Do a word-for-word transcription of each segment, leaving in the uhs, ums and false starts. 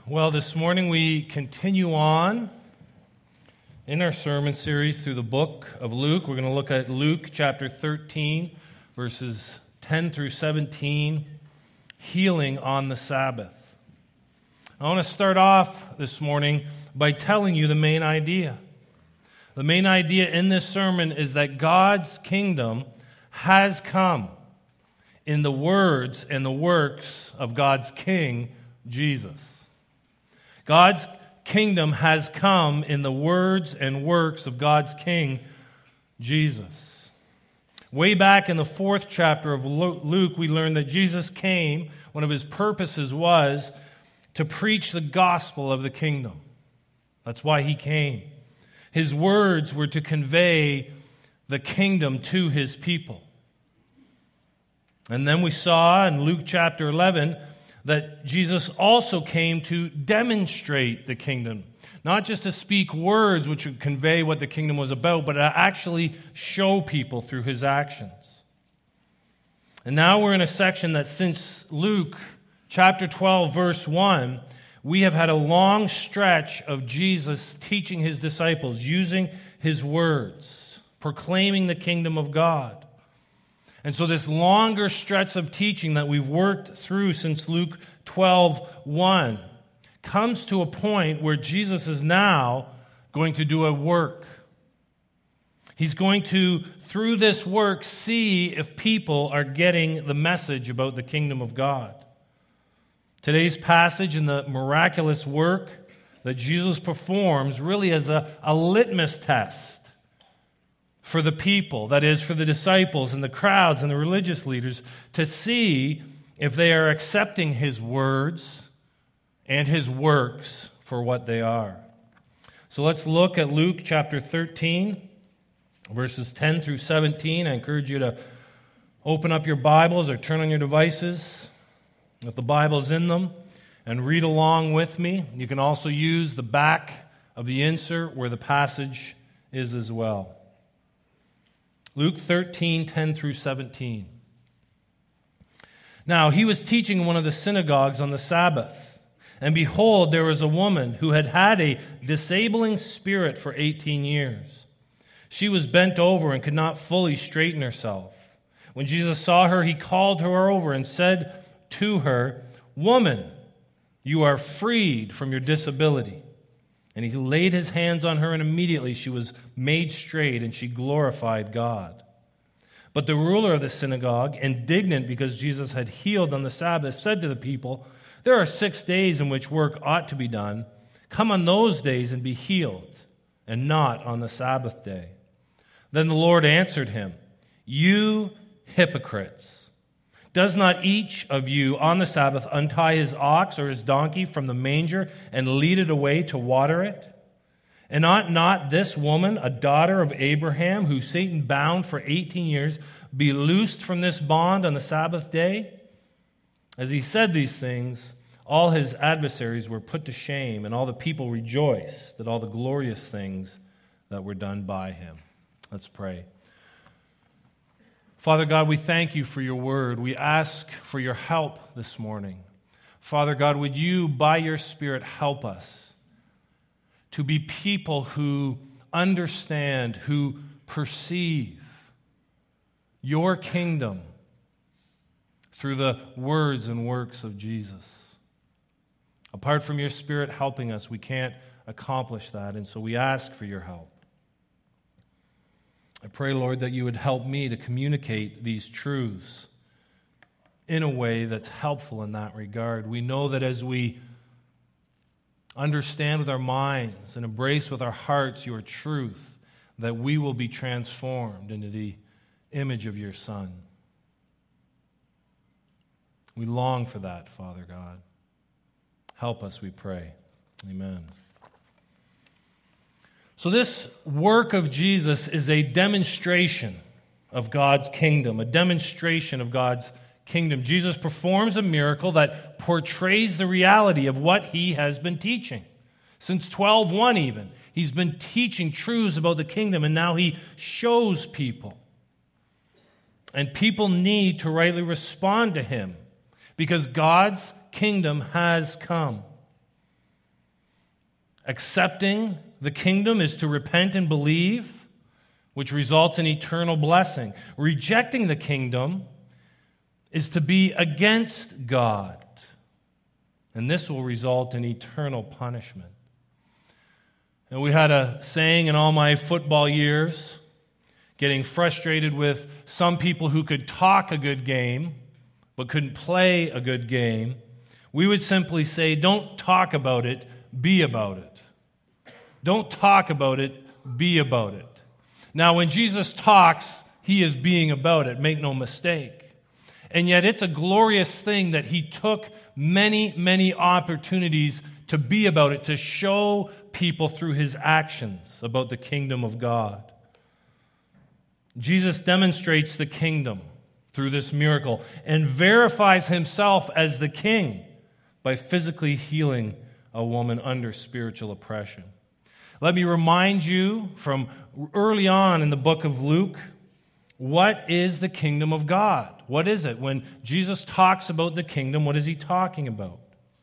Well, this morning we continue on in our sermon series through the book of Luke. We're going to look at Luke chapter thirteen, verses ten through seventeen, healing on the Sabbath. I want to start off this morning by telling you the main idea. The main idea in this sermon is that God's kingdom has come in the words and the works of God's King, Jesus. God's kingdom has come in the words and works of God's King, Jesus. Way back in the fourth chapter of Luke, we learned that Jesus came, one of his purposes was to preach the gospel of the kingdom. That's why he came. His words were to convey the kingdom to his people. And then we saw in Luke chapter eleven that Jesus also came to demonstrate the kingdom. Not just to speak words which would convey what the kingdom was about, but to actually show people through his actions. And now we're in a section that since Luke chapter twelve, verse one, we have had a long stretch of Jesus teaching his disciples, using his words, proclaiming the kingdom of God. And so this longer stretch of teaching that we've worked through since Luke twelve one comes to a point where Jesus is now going to do a work. He's going to, through this work, see if people are getting the message about the kingdom of God. Today's passage and the miraculous work that Jesus performs really is a, a litmus test for the people, that is, for the disciples and the crowds and the religious leaders, to see if they are accepting his words and his works for what they are. So let's look at Luke chapter thirteen, verses ten through seventeen. I encourage you to open up your Bibles or turn on your devices with the Bibles in them and read along with me. You can also use the back of the insert where the passage is as well. Luke thirteen, ten through seventeen. Now, he was teaching in one of the synagogues on the Sabbath, and behold, there was a woman who had had a disabling spirit for eighteen years. She was bent over and could not fully straighten herself. When Jesus saw her, he called her over and said to her, "Woman, you are freed from your disability." And he laid his hands on her, and immediately she was made straight, and she glorified God. But the ruler of the synagogue, indignant because Jesus had healed on the Sabbath, said to the people, "There are six days in which work ought to be done. Come on those days and be healed, and not on the Sabbath day." Then the Lord answered him, "You hypocrites! Does not each of you on the Sabbath untie his ox or his donkey from the manger and lead it away to water it? And ought not this woman, a daughter of Abraham, who Satan bound for eighteen years, be loosed from this bond on the Sabbath day?" As he said these things, all his adversaries were put to shame, and all the people rejoiced at all the glorious things that were done by him. Let's pray. Father God, we thank you for your word. We ask for your help this morning. Father God, would you, by your Spirit, help us to be people who understand, who perceive your kingdom through the words and works of Jesus. Apart from your Spirit helping us, we can't accomplish that, and so we ask for your help. I pray, Lord, that you would help me to communicate these truths in a way that's helpful in that regard. We know that as we understand with our minds and embrace with our hearts your truth, that we will be transformed into the image of your Son. We long for that, Father God. Help us, we pray. Amen. So this work of Jesus is a demonstration of God's kingdom, a demonstration of God's kingdom. Jesus performs a miracle that portrays the reality of what he has been teaching. Since twelve one even, he's been teaching truths about the kingdom, and now he shows people. And people need to rightly respond to him because God's kingdom has come. Accepting the kingdom is to repent and believe, which results in eternal blessing. Rejecting the kingdom is to be against God, and this will result in eternal punishment. And we had a saying in all my football years, getting frustrated with some people who could talk a good game but couldn't play a good game. We would simply say, don't talk about it, be about it. Don't talk about it, be about it. Now, when Jesus talks, he is being about it, make no mistake. And yet it's a glorious thing that he took many, many opportunities to be about it, to show people through his actions about the kingdom of God. Jesus demonstrates the kingdom through this miracle and verifies himself as the king by physically healing a woman under spiritual oppression. Let me remind you from early on in the book of Luke, what is the kingdom of God? What is it? When Jesus talks about the kingdom, what is he talking about?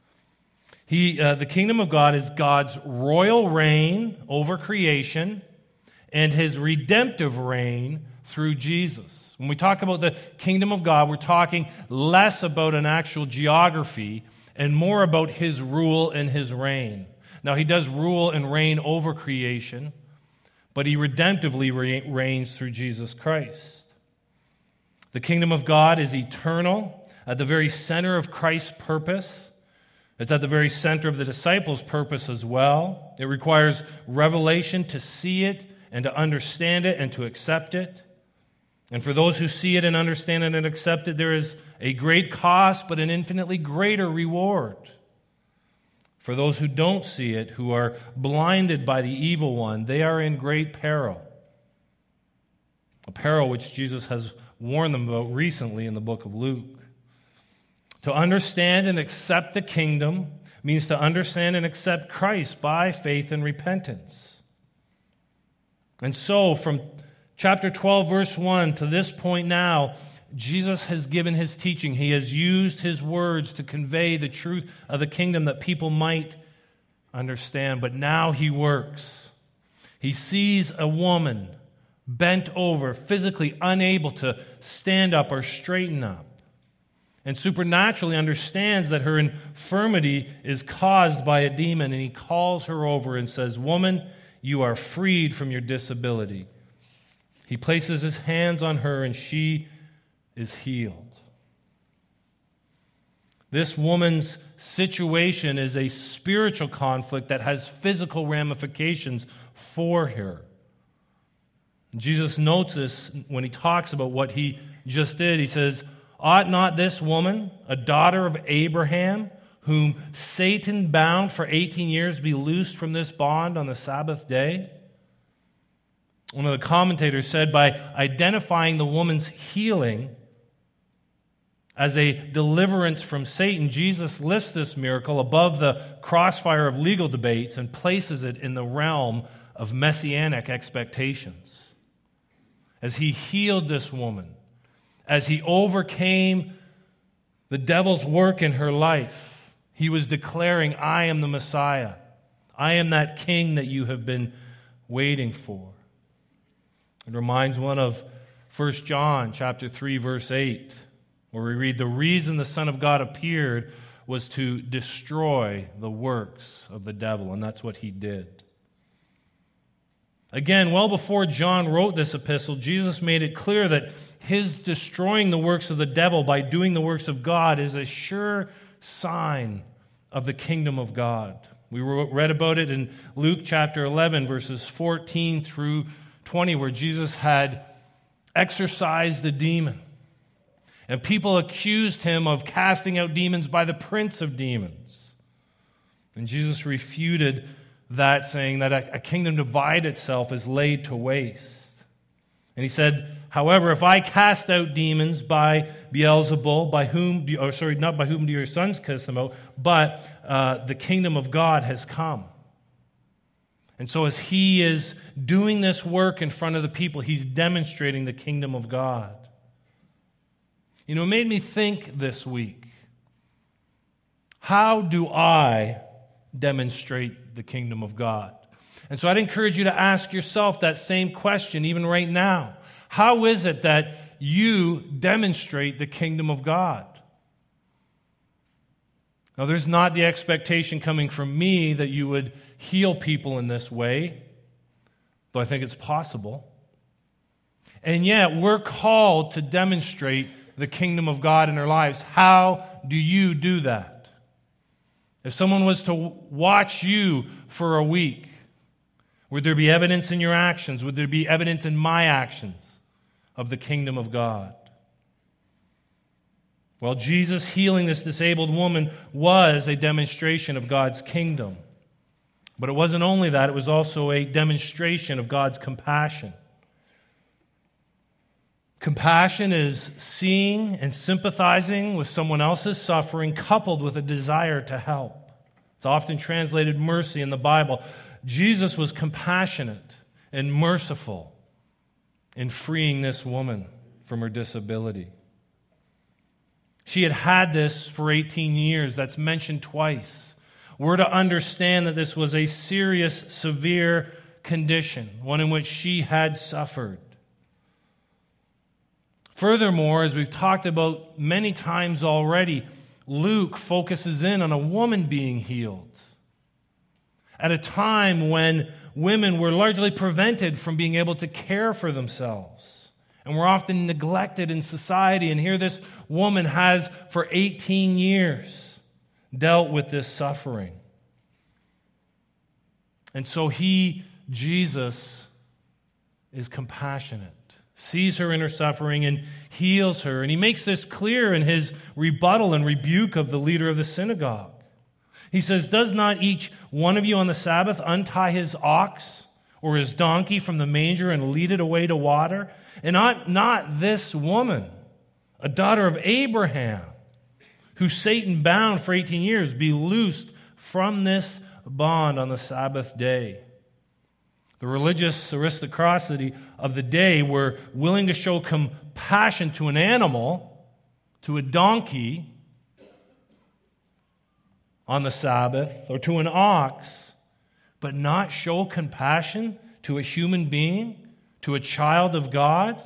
He, uh, the kingdom of God is God's royal reign over creation and his redemptive reign through Jesus. When we talk about the kingdom of God, we're talking less about an actual geography and more about his rule and his reign. Now, he does rule and reign over creation, but he redemptively reigns through Jesus Christ. The kingdom of God is eternal, at the very center of Christ's purpose. It's at the very center of the disciples' purpose as well. It requires revelation to see it and to understand it and to accept it. And for those who see it and understand it and accept it, there is a great cost, but an infinitely greater reward. For those who don't see it, who are blinded by the evil one, they are in great peril. A peril which Jesus has warned them about recently in the book of Luke. To understand and accept the kingdom means to understand and accept Christ by faith and repentance. And so, from chapter twelve, verse one to this point now, Jesus has given his teaching. He has used his words to convey the truth of the kingdom that people might understand. But now he works. He sees a woman bent over, physically unable to stand up or straighten up, and supernaturally understands that her infirmity is caused by a demon, and he calls her over and says, "Woman, you are freed from your disability." He places his hands on her, and she is healed. This woman's situation is a spiritual conflict that has physical ramifications for her. Jesus notes this when he talks about what he just did. He says, "Ought not this woman, a daughter of Abraham, whom Satan bound for eighteen years, be loosed from this bond on the Sabbath day?" One of the commentators said, by identifying the woman's healing as a deliverance from Satan, Jesus lifts this miracle above the crossfire of legal debates and places it in the realm of messianic expectations. As he healed this woman, as he overcame the devil's work in her life, he was declaring, "I am the Messiah. I am that king that you have been waiting for." It reminds one of First John chapter three, verse eight, where we read, "The reason the Son of God appeared was to destroy the works of the devil," and that's what he did. Again, well before John wrote this epistle, Jesus made it clear that his destroying the works of the devil by doing the works of God is a sure sign of the kingdom of God. We read about it in Luke chapter eleven, verses fourteen through twenty, where Jesus had exorcised the demon. And people accused him of casting out demons by the prince of demons. And Jesus refuted that, saying that a kingdom divided itself is laid to waste. And he said, "However, if I cast out demons by Beelzebul, by whom, do you, or sorry, not by whom do your sons cast them out, but uh, the kingdom of God has come." And so as he is doing this work in front of the people, he's demonstrating the kingdom of God. You know, it made me think this week, how do I demonstrate the kingdom of God? And so I'd encourage you to ask yourself that same question even right now. How is it that you demonstrate the kingdom of God? Now, there's not the expectation coming from me that you would heal people in this way, though I think it's possible. And yet, we're called to demonstrate the kingdom of God in our lives. How do you do that? If someone was to watch you for a week, would there be evidence in your actions? Would there be evidence in my actions of the kingdom of God? Well, Jesus healing this disabled woman was a demonstration of God's kingdom. But it wasn't only that, it was also a demonstration of God's compassion. Compassion is seeing and sympathizing with someone else's suffering coupled with a desire to help. It's often translated mercy in the Bible. Jesus was compassionate and merciful in freeing this woman from her disability. She had had this for eighteen years. That's mentioned twice. We're to understand that this was a serious, severe condition, one in which she had suffered. Furthermore, as we've talked about many times already, Luke focuses in on a woman being healed at a time when women were largely prevented from being able to care for themselves and were often neglected in society. And here this woman has, for eighteen years, dealt with this suffering. And so he, Jesus, is compassionate, sees her in her suffering and heals her. And he makes this clear in his rebuttal and rebuke of the leader of the synagogue. He says, "Does not each one of you on the Sabbath untie his ox or his donkey from the manger and lead it away to water? And not, not this woman, a daughter of Abraham, who Satan bound for eighteen years, be loosed from this bond on the Sabbath day." The religious aristocracy of the day were willing to show compassion to an animal, to a donkey on the Sabbath, or to an ox, but not show compassion to a human being, to a child of God.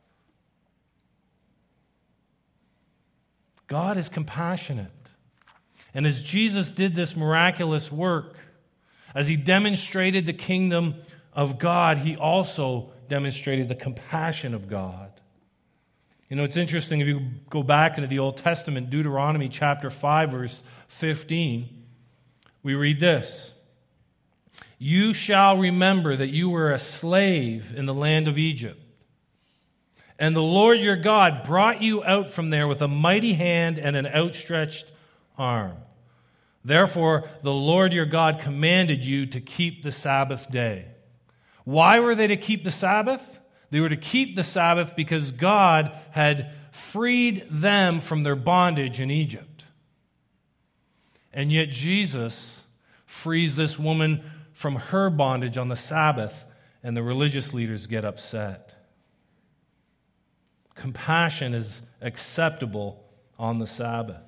God is compassionate. And as Jesus did this miraculous work, as he demonstrated the kingdom of God, he also demonstrated the compassion of God. You know, it's interesting, if you go back into the Old Testament, Deuteronomy chapter five, verse fifteen, we read this: "You shall remember that you were a slave in the land of Egypt, and the Lord your God brought you out from there with a mighty hand and an outstretched arm. Therefore, the Lord your God commanded you to keep the Sabbath day." Why were they to keep the Sabbath? They were to keep the Sabbath because God had freed them from their bondage in Egypt. And yet Jesus frees this woman from her bondage on the Sabbath, and the religious leaders get upset. Compassion is acceptable on the Sabbath.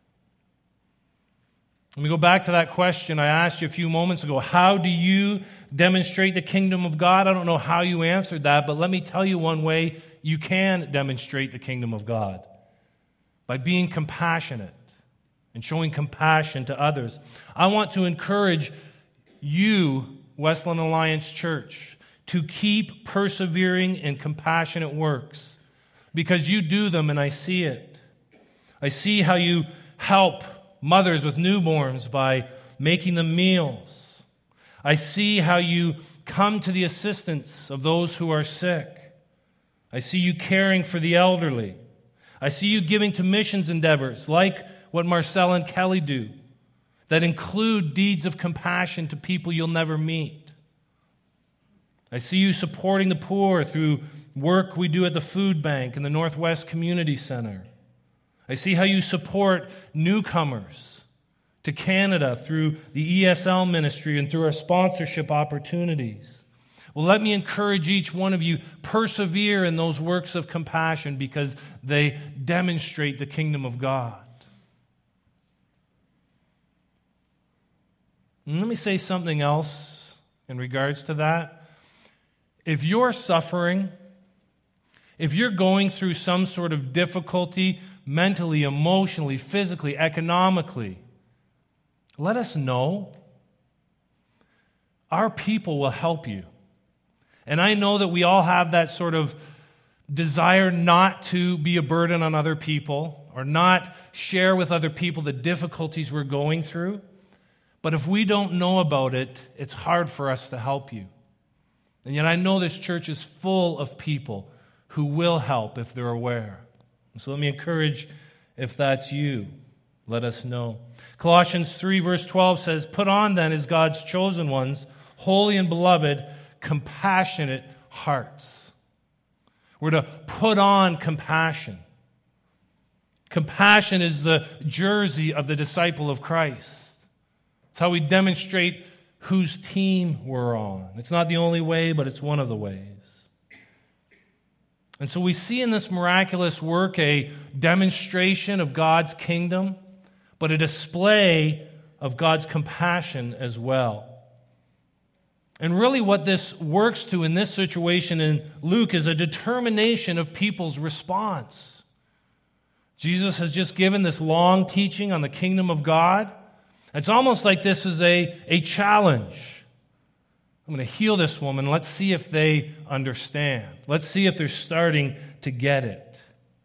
Let me go back to that question I asked you a few moments ago. How do you demonstrate the kingdom of God? I don't know how you answered that, but let me tell you one way you can demonstrate the kingdom of God: by being compassionate and showing compassion to others. I want to encourage you, Westland Alliance Church, to keep persevering in compassionate works, because you do them and I see it. I see how you help mothers with newborns by making them meals. I see how you come to the assistance of those who are sick. I see you caring for the elderly. I see you giving to missions endeavors like what Marcel and Kelly do, that include deeds of compassion to people you'll never meet. I see you supporting the poor through work we do at the food bank and the Northwest Community Center. I see how you support newcomers to Canada through the E S L ministry and through our sponsorship opportunities. Well, let me encourage each one of you, persevere in those works of compassion because they demonstrate the kingdom of God. And let me say something else in regards to that. If you're suffering, if you're going through some sort of difficulty mentally, emotionally, physically, economically, let us know. Our people will help you. And I know that we all have that sort of desire not to be a burden on other people or not share with other people the difficulties we're going through. But if we don't know about it, it's hard for us to help you. And yet I know this church is full of people who will help if they're aware. So let me encourage, if that's you, let us know. Colossians three verse twelve says, "Put on then as God's chosen ones, holy and beloved, compassionate hearts." We're to put on compassion. Compassion is the jersey of the disciple of Christ. It's how we demonstrate whose team we're on. It's not the only way, but it's one of the ways. And so we see in this miraculous work a demonstration of God's kingdom, but a display of God's compassion as well. And really what this works to in this situation in Luke is a determination of people's response. Jesus has just given this long teaching on the kingdom of God. It's almost like this is a, a challenge. I'm going to heal this woman. Let's see if they understand. Let's see if they're starting to get it.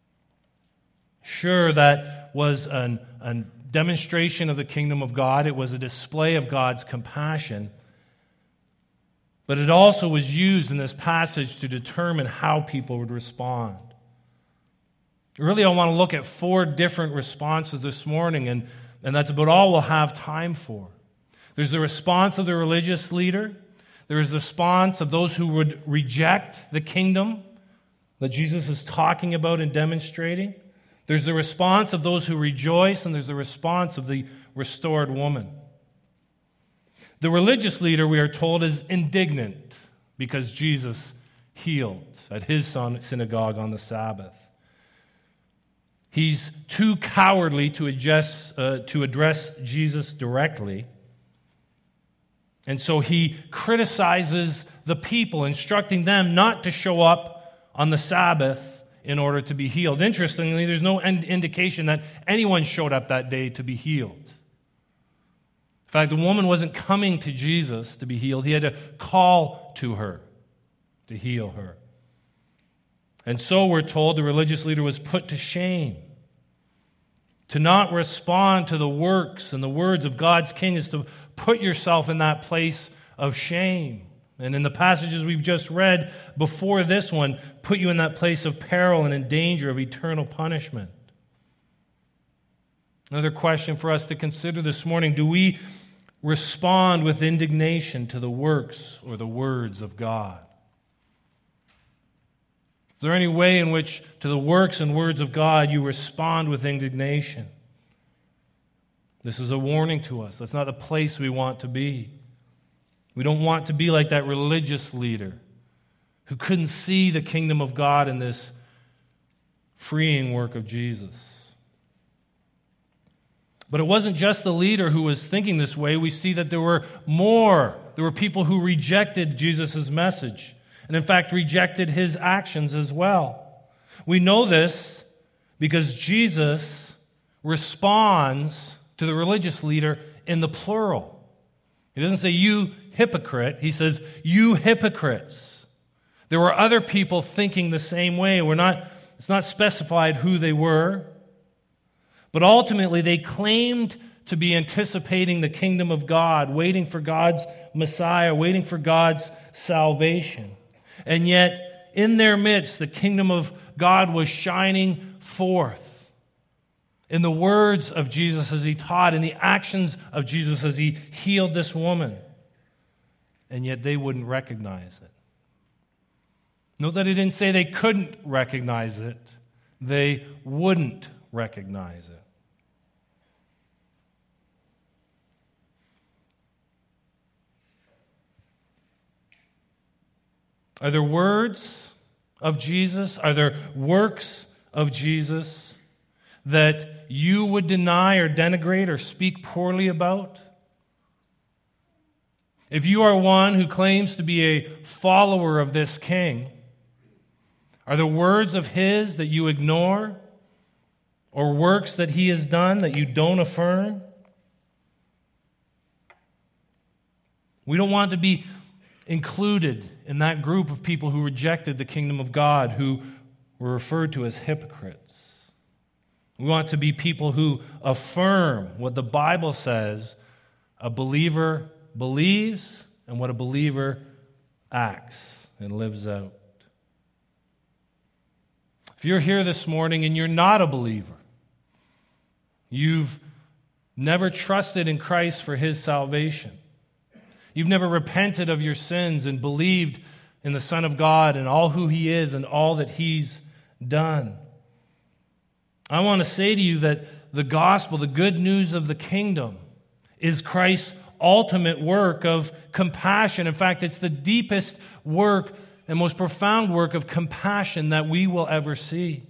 Sure, that was an, a demonstration of the kingdom of God. It was a display of God's compassion. But it also was used in this passage to determine how people would respond. Really, I want to look at four different responses this morning, and, and that's about all we'll have time for. There's the response of the religious leader. There is the response of those who would reject the kingdom that Jesus is talking about and demonstrating. There's the response of those who rejoice, and there's the response of the restored woman. The religious leader, we are told, is indignant because Jesus healed at his synagogue on the Sabbath. He's too cowardly to address, uh, to address Jesus directly. And so he criticizes the people, instructing them not to show up on the Sabbath in order to be healed. Interestingly, there's no indication that anyone showed up that day to be healed. In fact, the woman wasn't coming to Jesus to be healed. He had to call to her to heal her. And so we're told the religious leader was put to shame. To not respond to the works and the words of God's King is to put yourself in that place of shame. And in the passages we've just read before this one, put you in that place of peril and in danger of eternal punishment. Another question for us to consider this morning: do we respond with indignation to the works or the words of God? Is there any way in which to the works and words of God you respond with indignation? This is a warning to us. That's not the place we want to be. We don't want to be like that religious leader who couldn't see the kingdom of God in this freeing work of Jesus. But it wasn't just the leader who was thinking this way. We see that there were more. There were people who rejected Jesus' message, and in fact rejected his actions as well. We know this because Jesus responds to the religious leader in the plural. He doesn't say, "You hypocrite." He says, "You hypocrites." There were other people thinking the same way. We're not, it's not specified who they were. But ultimately, they claimed to be anticipating the kingdom of God, waiting for God's Messiah, waiting for God's salvation. And yet, in their midst, the kingdom of God was shining forth in the words of Jesus as he taught, in the actions of Jesus as he healed this woman. And yet, they wouldn't recognize it. Note that he didn't say they couldn't recognize it. They wouldn't recognize it. Are there words of Jesus? Are there works of Jesus that you would deny or denigrate or speak poorly about? If you are one who claims to be a follower of this King, are the words of his that you ignore, or works that he has done that you don't affirm? We don't want to be included in that group of people who rejected the kingdom of God, who were referred to as hypocrites. We want to be people who affirm what the Bible says a believer believes and what a believer acts and lives out. If you're here this morning and you're not a believer, you've never trusted in Christ for his salvation, you've never repented of your sins and believed in the Son of God and all who he is and all that he's done, I want to say to you that the gospel, the good news of the kingdom, is Christ's ultimate work of compassion. In fact, it's the deepest work and most profound work of compassion that we will ever see.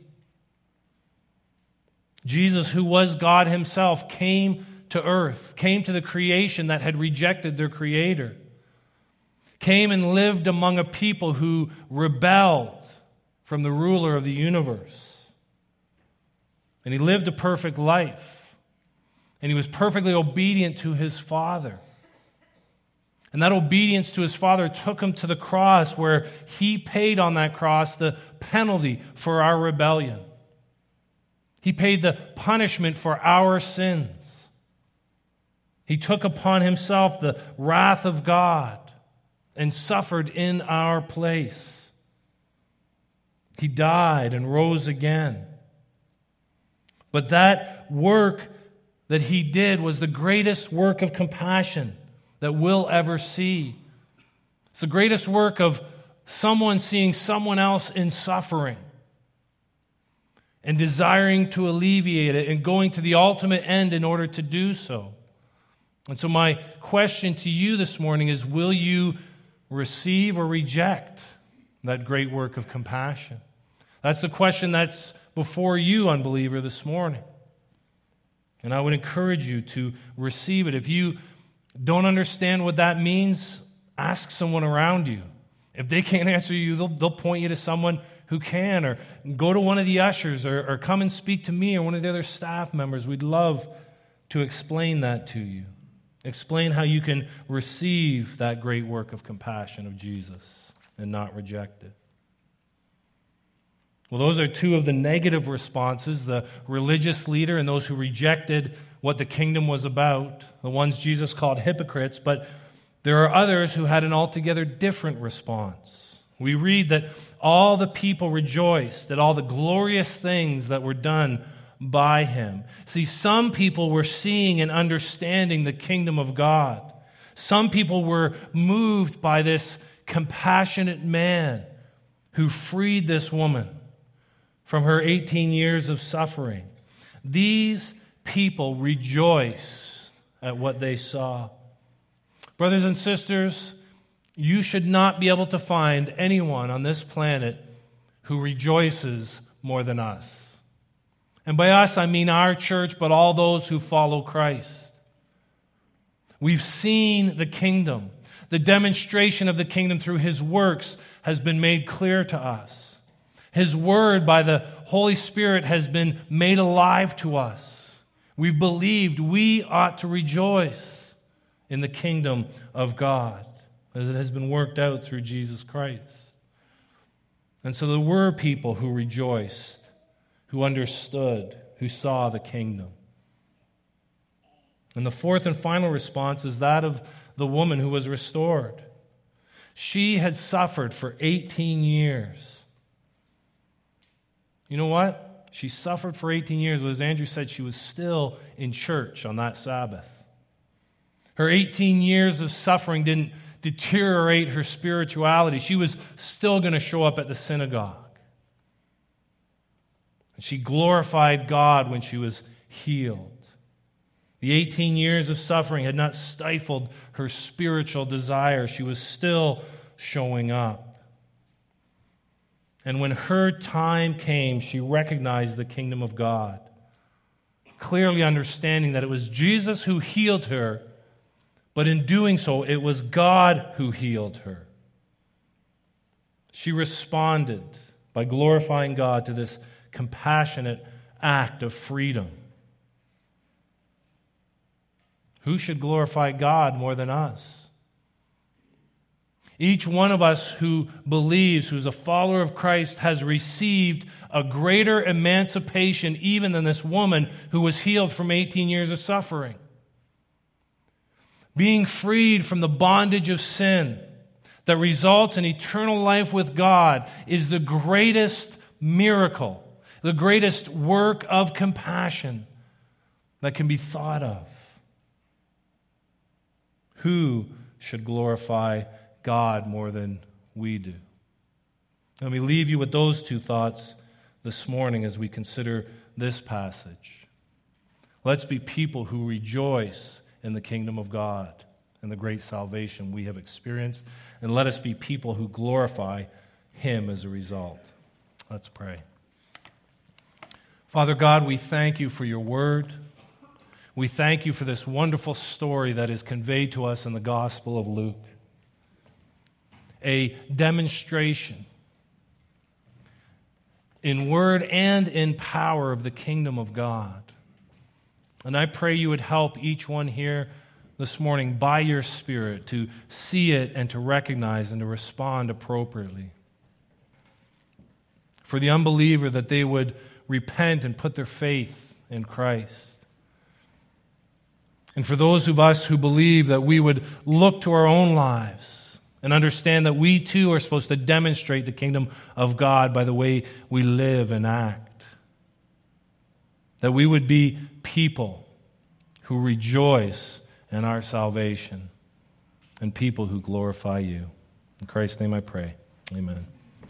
Jesus, who was God himself, came to earth, came to the creation that had rejected their Creator, came and lived among a people who rebelled from the ruler of the universe. And he lived a perfect life. And he was perfectly obedient to his Father. And that obedience to his Father took him to the cross, where he paid on that cross the penalty for our rebellion. He paid the punishment for our sins. He took upon himself the wrath of God and suffered in our place. He died and rose again. But that work that he did was the greatest work of compassion that we'll ever see. It's the greatest work of someone seeing someone else in suffering and desiring to alleviate it and going to the ultimate end in order to do so. And so my question to you this morning is, will you receive or reject that great work of compassion? That's the question that's before you, unbeliever, this morning. And I would encourage you to receive it. If you don't understand what that means, ask someone around you. If they can't answer you, they'll, they'll point you to someone who can, or go to one of the ushers, or, or come and speak to me or one of the other staff members. We'd love to explain that to you. Explain how you can receive that great work of compassion of Jesus and not reject it. Well, those are two of the negative responses, the religious leader and those who rejected what the kingdom was about, the ones Jesus called hypocrites. But there are others who had an altogether different response. We read that all the people rejoiced at all the glorious things that were done by him. See, some people were seeing and understanding the kingdom of God. Some people were moved by this compassionate man who freed this woman from her eighteen years of suffering. These people rejoiced at what they saw. Brothers and sisters, you should not be able to find anyone on this planet who rejoices more than us. And by us, I mean our church, but all those who follow Christ. We've seen the kingdom. The demonstration of the kingdom through his works has been made clear to us. His word by the Holy Spirit has been made alive to us. We've believed we ought to rejoice in the kingdom of God as it has been worked out through Jesus Christ. And so there were people who rejoiced, who understood, who saw the kingdom. And the fourth and final response is that of the woman who was restored. She had suffered for eighteen years. You know what? She suffered for eighteen years, but as Andrew said, she was still in church on that Sabbath. Her eighteen years of suffering didn't deteriorate her spirituality. She was still going to show up at the synagogue. And she glorified God when she was healed. The eighteen years of suffering had not stifled her spiritual desire. She was still showing up. And when her time came, she recognized the kingdom of God, clearly understanding that it was Jesus who healed her, But in doing so, it was God who healed her. She responded by glorifying God to this compassionate act of freedom. Who should glorify God more than us? Each one of us who believes, who's a follower of Christ, has received a greater emancipation even than this woman who was healed from eighteen years of suffering. Being freed from the bondage of sin that results in eternal life with God is the greatest miracle, the greatest work of compassion that can be thought of. Who should glorify God more than we do? Let me leave you with those two thoughts this morning as we consider this passage. Let's be people who rejoice in the kingdom of God and the great salvation we have experienced, and let us be people who glorify Him as a result. Let's pray. Father God, we thank you for your word. We thank you for this wonderful story that is conveyed to us in the Gospel of Luke. A demonstration in word and in power of the kingdom of God. And I pray you would help each one here this morning by your Spirit to see it and to recognize and to respond appropriately. For the unbeliever, that they would repent and put their faith in Christ. And for those of us who believe, that we would look to our own lives and understand that we too are supposed to demonstrate the kingdom of God by the way we live and act. That we would be people who rejoice in our salvation and people who glorify you. In Christ's name I pray. Amen.